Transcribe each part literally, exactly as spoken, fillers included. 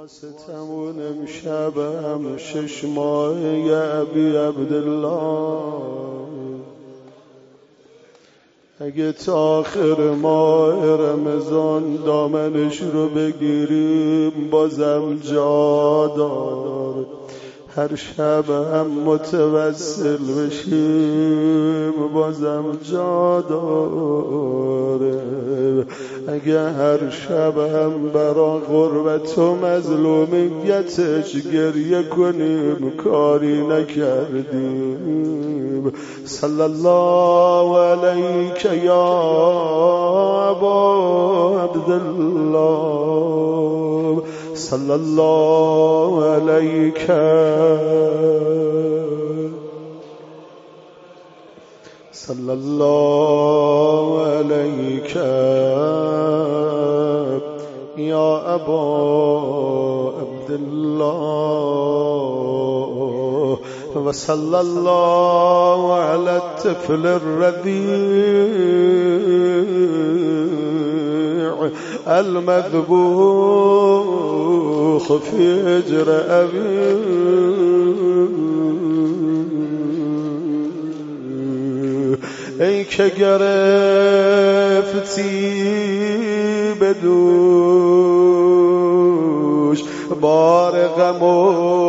واسطمون امشبم شش ماه ابی عبدالله، اگه تا آخر ماه رمضان دامنش رو بگیریم بازم جا داره. هر شب هم متوسل بشیم بازم جا داره. اگه هر شب هم برا غربت و مظلومیتش گریه کنیم کاری نکردیم. صلی الله علیک یا ابا عبدالله، صلی الله علیک صلی الله علیک یا ابا عبدالله، و صلی الله علی الطفل الرضیع المذبوح فی حجر ابیه. ای که گرفتی بدوش بار غم و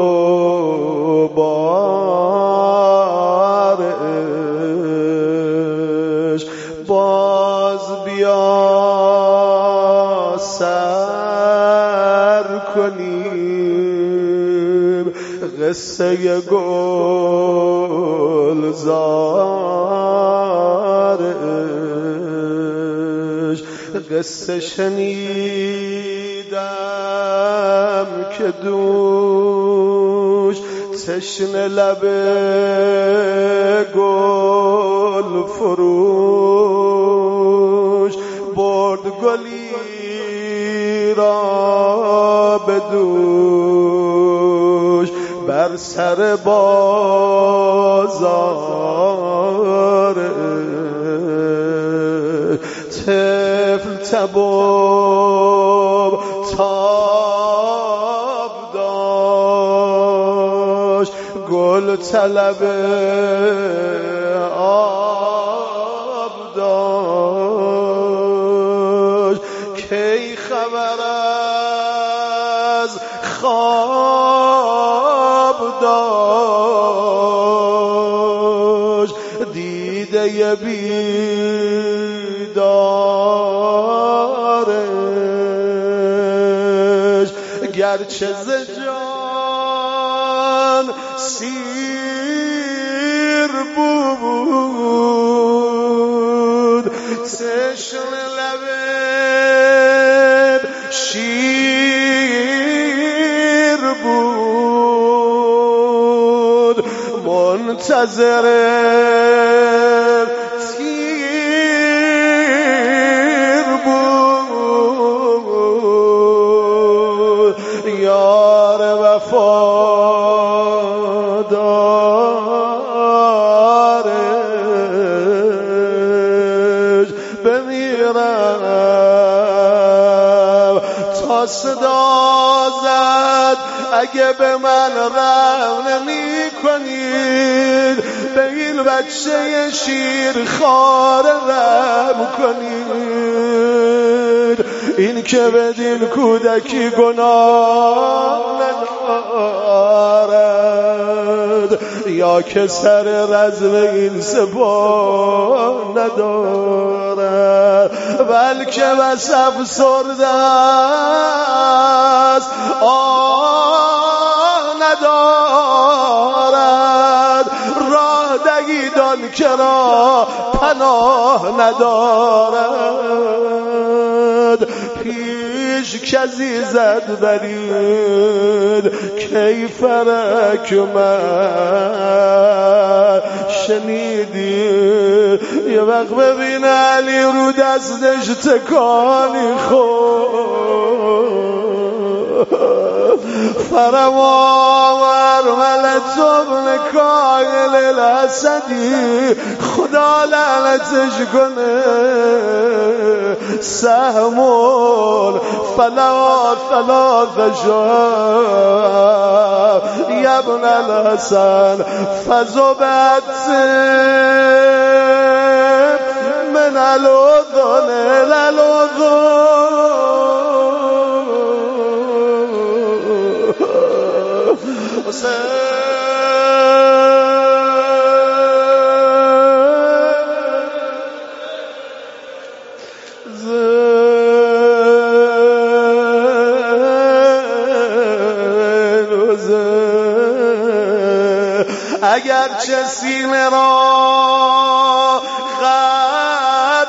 بار عشق، باز بیا سر کنیم قصه گلزار عشق. قصه شنیدم که دوش تشنه لب گل فروش برد گلی را بدوش بر سر بازار. طفل تباب تاب داشت گل طلب آب داشت. کی خبر از خواب داشت دیده بیدارش. گرچه ز جان سیر بود تشنه لب شیر بود منتظر تیر بود. یار وفادارش بمیرم تا صدا زد اگه به من رحم نمی کنید به این بچه شیر خوار رحم کنید. این که بدین کودکی گناه ندارد یا که سر رزم این سپاه ندارد بلکه بس افسرده است آه ندارد. راه دهیدان که را پناه ندارد. پیش کسی زد برید کی فرک من شنیدی یه وقت ببین علی رو دستش تکانی خورد فرماور ملت ابن کایل الاسدی خدا لعنتش کنه سهمون فلا ثلاث شهر یا ابن الحسن فزبت من الأذن إلى الأذن اگرچه سینه را غم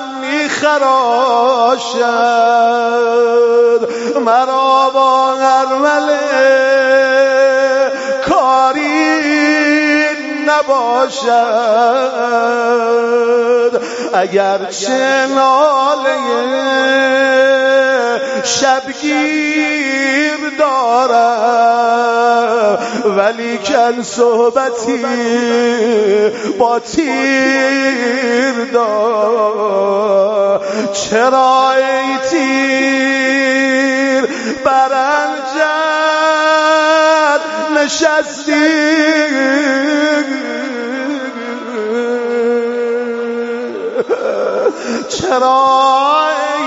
میخراشد مرا با ارمله کاری نباشد اگرچه ناله شبگیر دارم ولی کن صحبتی با تیر دار چرا ای تیر برنجد نشستی چرا ای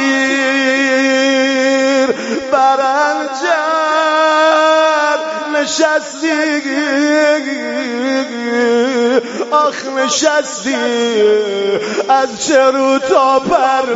تیر برنجد نشستی آخ نشستی از چرو تا پر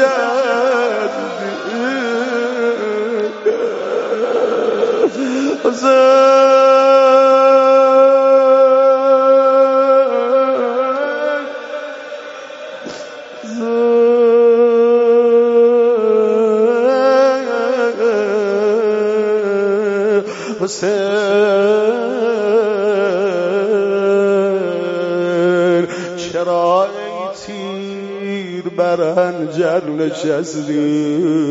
حسین چرا ای تیر برنجر نشستی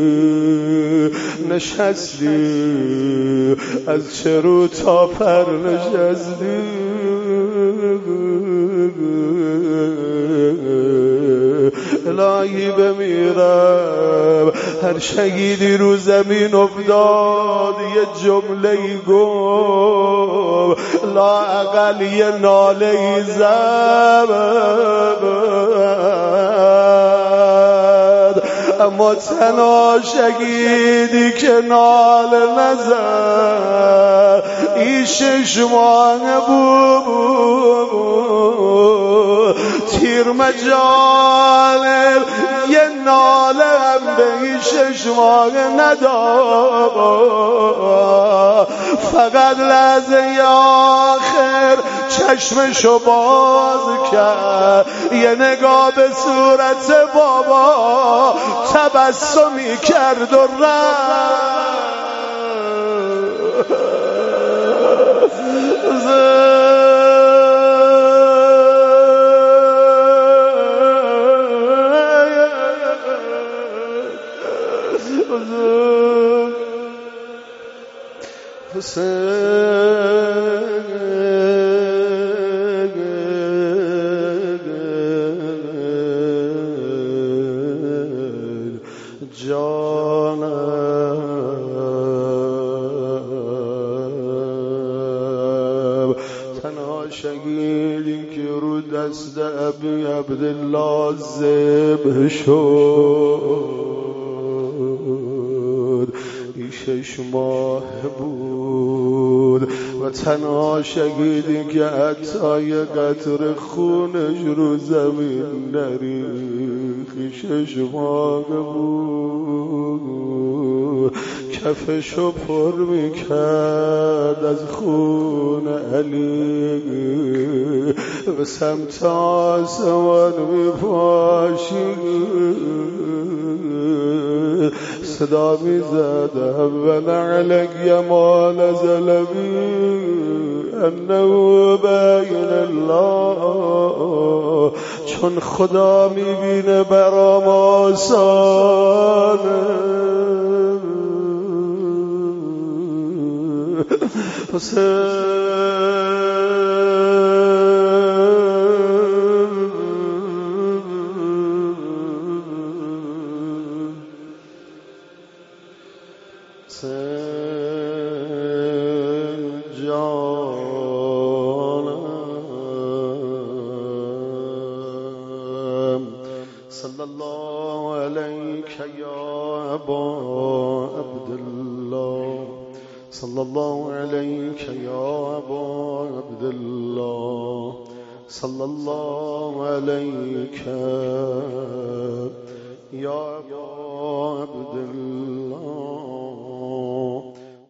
نشستی از چرو تا پر نشستی الهی بمیرم هر شهیدی رو زمین افتاد یه جمله گفت لااقل یه ناله زد اما تنها شهیدی که ناله نزد این شش ماه بود تیر مجال یه ناله هم به این شش ماه نداد فقط لحظه آخر چشمشو باز کرد یه نگاه به صورت بابا تبسمی کرد و رفت جانم تنها شهیدی که رو دست ابی عبدالله ذبح شد شش ماه بود و تنها شهیدی که حتی یه قطره خونش رو زمین نریخت شش ماه بود کفشو پر میکرد از خون علی به سمت آسمان میپاشید صدا میزد اول علیک ما نزل بی انه بین الله چون خدا میبینه برام آسانه صلى الله عليك يا أبا عبد الله صلى الله عليك يا أبا عبد الله صلى الله عليك يا أبا عبد الله